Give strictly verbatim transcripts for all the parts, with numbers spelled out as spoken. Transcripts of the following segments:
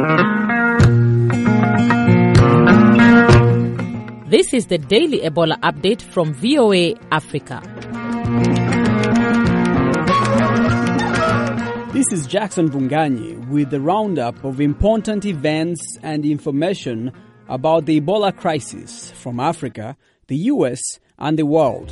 This is the Daily Ebola Update from V O A Africa. This is Jackson Bunganyi with the roundup of important events and information about the Ebola crisis from Africa, the U S, and the world.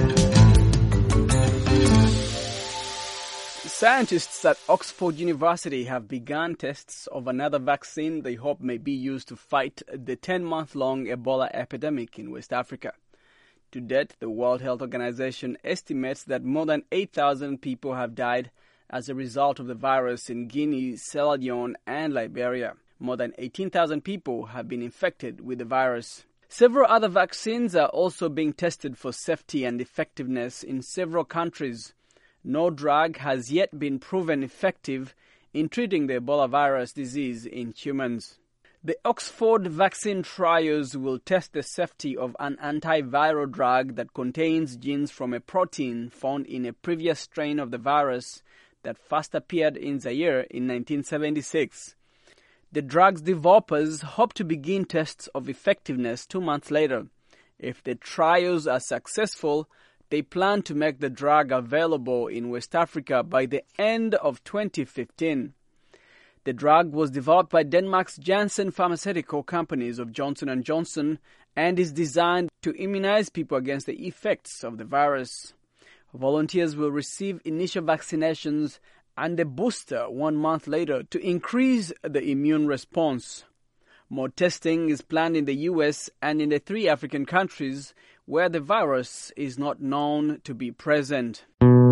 Scientists at Oxford University have begun tests of another vaccine they hope may be used to fight the ten-month-long Ebola epidemic in West Africa. To date, the World Health Organization estimates that more than eight thousand people have died as a result of the virus in Guinea, Sierra Leone, and Liberia. More than eighteen thousand people have been infected with the virus. Several other vaccines are also being tested for safety and effectiveness in several countries. No drug has yet been proven effective in treating the Ebola virus disease in humans. The Oxford vaccine trials will test the safety of an antiviral drug that contains genes from a protein found in a previous strain of the virus that first appeared in Zaire in nineteen seventy-six. The drug's developers hope to begin tests of effectiveness two months later. If the trials are successful, they plan to make the drug available in West Africa by the end of twenty fifteen. The drug was developed by Denmark's Janssen Pharmaceutical companies of Johnson and Johnson and is designed to immunize people against the effects of the virus. Volunteers will receive initial vaccinations and a booster one month later to increase the immune response. More testing is planned in the U S and in the three African countries where the virus is not known to be present.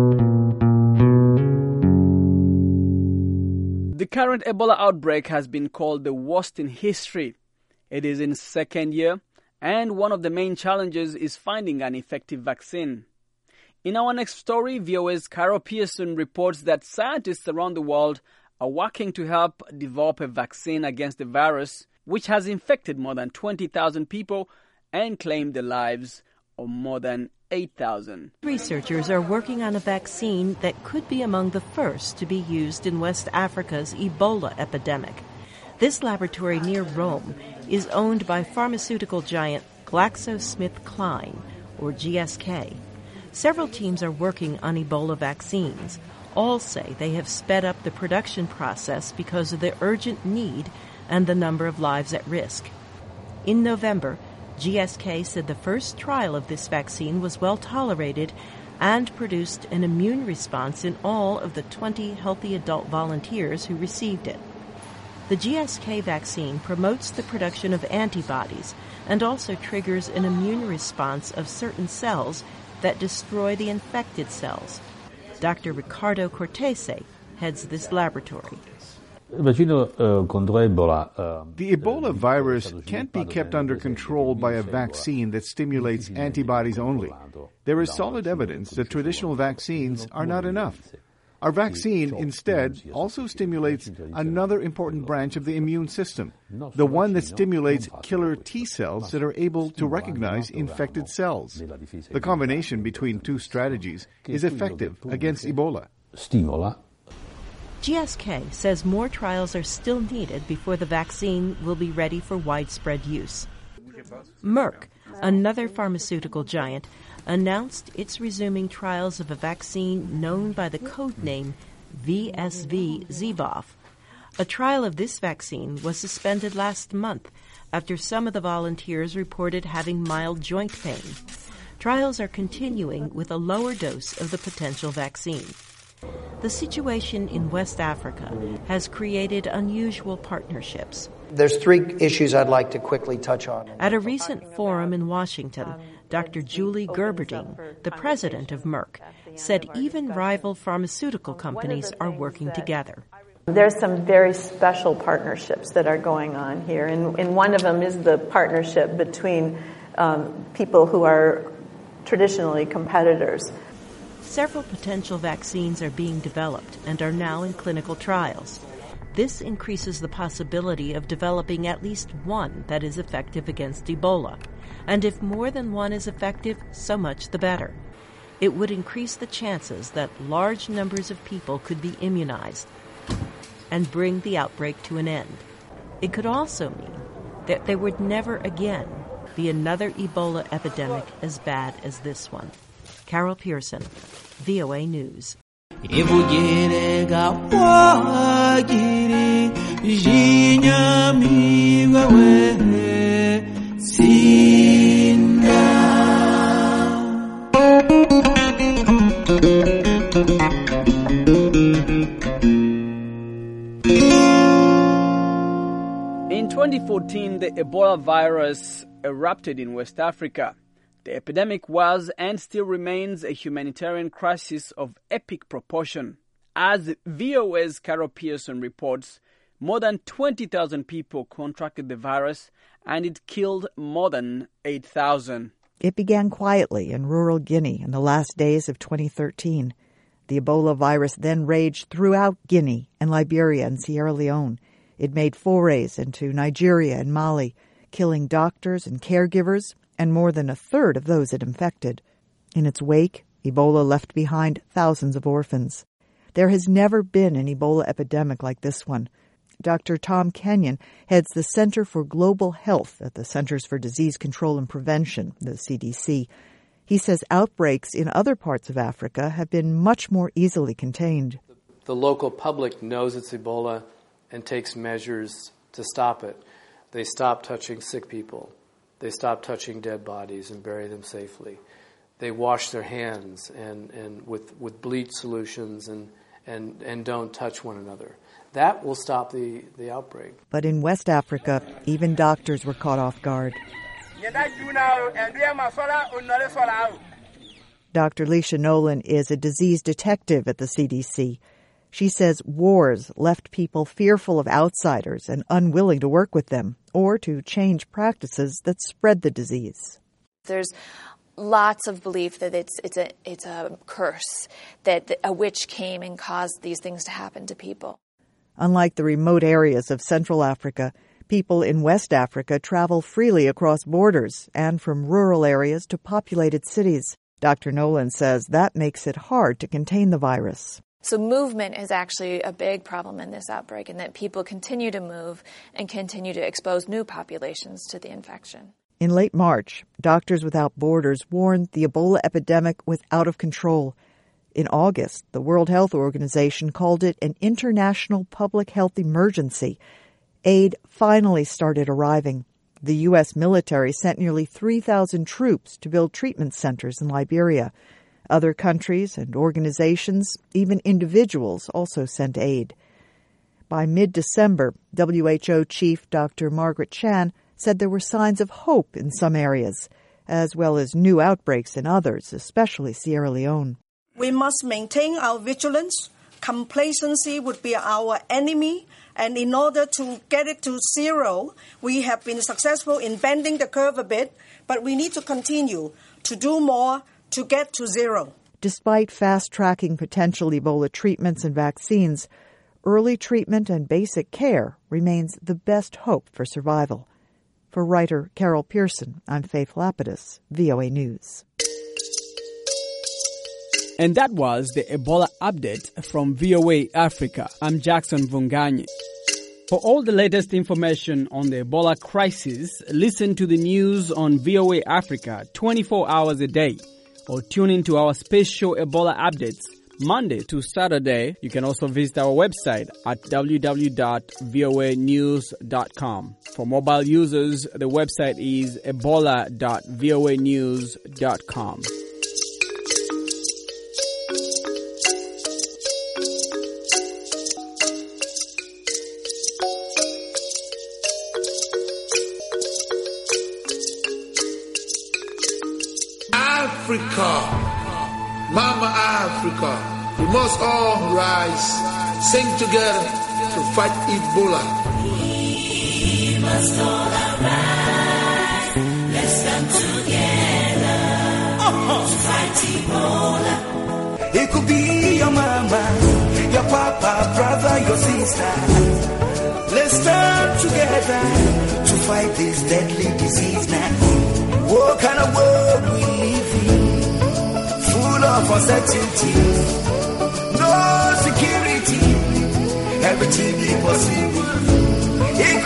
The current Ebola outbreak has been called the worst in history. It is in its second year, and one of the main challenges is finding an effective vaccine. In our next story, V O A's Carol Pearson reports that scientists around the world are working to help develop a vaccine against the virus, which has infected more than twenty thousand people and claimed the lives of more than eight thousand. Researchers are working on a vaccine that could be among the first to be used in West Africa's Ebola epidemic. This laboratory near Rome is owned by pharmaceutical giant GlaxoSmithKline, or G S K. Several teams are working on Ebola vaccines. All say they have sped up the production process because of the urgent need and the number of lives at risk. In November, G S K said the first trial of this vaccine was well tolerated and produced an immune response in all of the twenty healthy adult volunteers who received it. The G S K vaccine promotes the production of antibodies and also triggers an immune response of certain cells that destroy the infected cells. Doctor Ricardo Cortese heads this laboratory. The Ebola virus can't be kept under control by a vaccine that stimulates antibodies only. There is solid evidence that traditional vaccines are not enough. Our vaccine, instead, also stimulates another important branch of the immune system, the one that stimulates killer T cells that are able to recognize infected cells. The combination between two strategies is effective against Ebola. G S K says more trials are still needed before the vaccine will be ready for widespread use. Merck, another pharmaceutical giant, announced it's resuming trials of a vaccine known by the code name V S V Zevov. A trial of this vaccine was suspended last month after some of the volunteers reported having mild joint pain. Trials are continuing with a lower dose of the potential vaccine. The situation in West Africa has created unusual partnerships. There's three issues I'd like to quickly touch on. At a recent forum in Washington, Doctor Julie Gerberding, the president of Merck, said even rival pharmaceutical companies are working together. There's some very special partnerships that are going on here, and, and one of them is the partnership between um, people who are traditionally competitors. Several potential vaccines are being developed and are now in clinical trials. This increases the possibility of developing at least one that is effective against Ebola. And if more than one is effective, so much the better. It would increase the chances that large numbers of people could be immunized and bring the outbreak to an end. It could also mean that there would never again be another Ebola epidemic as bad as this one. Carol Pearson, V O A News. In twenty fourteen, the Ebola virus erupted in West Africa. The epidemic was and still remains a humanitarian crisis of epic proportion. As V O A's Carol Pearson reports, more than twenty thousand people contracted the virus and it killed more than eight thousand. It began quietly in rural Guinea in the last days of twenty thirteen. The Ebola virus then raged throughout Guinea and Liberia and Sierra Leone. It made forays into Nigeria and Mali, killing doctors and caregivers and more than a third of those it infected. In its wake, Ebola left behind thousands of orphans. There has never been an Ebola epidemic like this one. Doctor Tom Kenyon heads the Center for Global Health at the Centers for Disease Control and Prevention, the C D C. He says outbreaks in other parts of Africa have been much more easily contained. The local public knows it's Ebola and takes measures to stop it. They stop touching sick people. They stop touching dead bodies and bury them safely. They wash their hands and, and with, with bleach solutions and, and, and don't touch one another. That will stop the, the outbreak. But in West Africa, even doctors were caught off guard. Doctor Leisha Nolan is a disease detective at the C D C. She says wars left people fearful of outsiders and unwilling to work with them or to change practices that spread the disease. There's lots of belief that it's it's a it's a curse, that a witch came and caused these things to happen to people. Unlike the remote areas of Central Africa, people in West Africa travel freely across borders and from rural areas to populated cities. Doctor Nolan says that makes it hard to contain the virus. So movement is actually a big problem in this outbreak, and that people continue to move and continue to expose new populations to the infection. In late March, Doctors Without Borders warned the Ebola epidemic was out of control. In August, the World Health Organization called it an international public health emergency. Aid finally started arriving. The U S military sent nearly three thousand troops to build treatment centers in Liberia. Other countries and organizations, even individuals, also sent aid. By mid-December, W H O Chief Doctor Margaret Chan said there were signs of hope in some areas, as well as new outbreaks in others, especially Sierra Leone. We must maintain our vigilance. Complacency would be our enemy, and in order to get it to zero, we have been successful in bending the curve a bit, but we need to continue to do more to get to zero. Despite fast-tracking potential Ebola treatments and vaccines, early treatment and basic care remains the best hope for survival. For writer Carol Pearson, I'm Faith Lapidus, V O A News. And that was the Ebola update from V O A Africa. I'm Jackson Vunganyi. For all the latest information on the Ebola crisis, listen to the news on V O A Africa twenty-four hours a day, or tune into our special Ebola updates Monday to Saturday. You can also visit our website at w w w dot v o a news dot com. For mobile users, the website is ebola dot v o a news dot com. Africa, Mama Africa, we must all rise, sing together to fight Ebola. We must all arise, let's come together uh-huh. to fight Ebola. It could be your mama, your papa, brother, your sister. Let's stand together to fight this deadly disease now. What kind of world we live in? Full of uncertainty, no security, everything impossible.